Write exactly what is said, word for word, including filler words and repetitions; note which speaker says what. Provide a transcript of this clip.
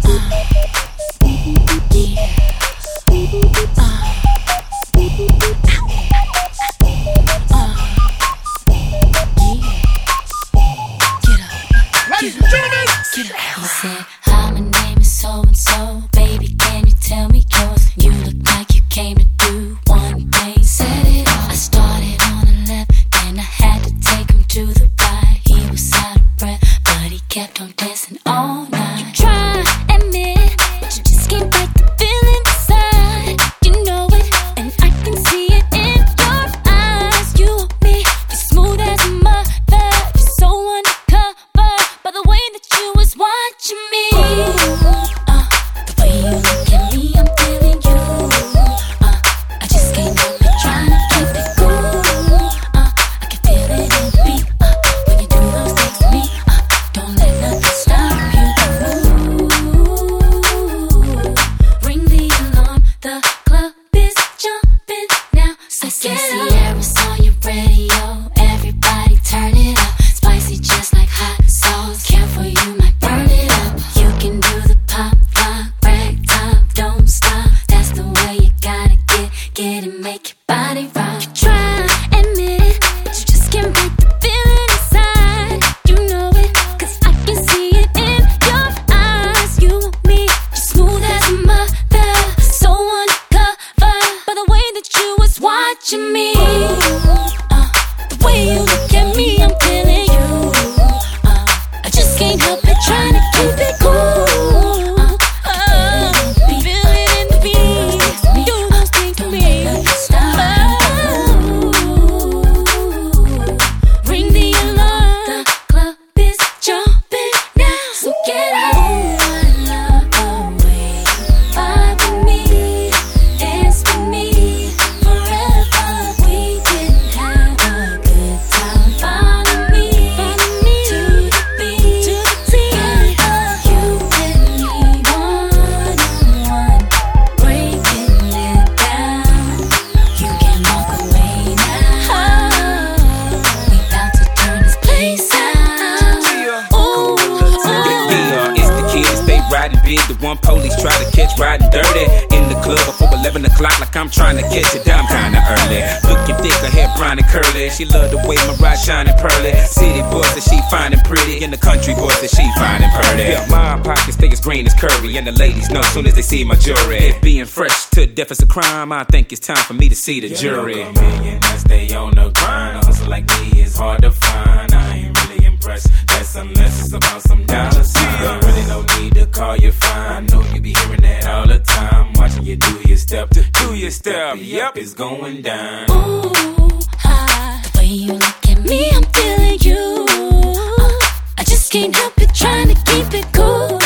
Speaker 1: She love the way my ride shining pearly. City boys that she finding pretty, and the country boys that she finding purty. Yeah, my pockets stay as green as curry, and the ladies know soon as they see my jewelry. If being fresh to death is a crime, I think it's time for me to see the yeah, jury.
Speaker 2: Look, millionaires stay on the grind. A hustle like me is hard to find. I ain't really impressed. That's unless it's about some dollar sign. Yeah. Really no need to call you fine. Know you be hearing that all the time. Watching you do your step, do your step. Yep, it's going down.
Speaker 3: Ooh, hi. The way you look at me, I'm feeling you. Uh, I just can't help it, trying to keep it cool.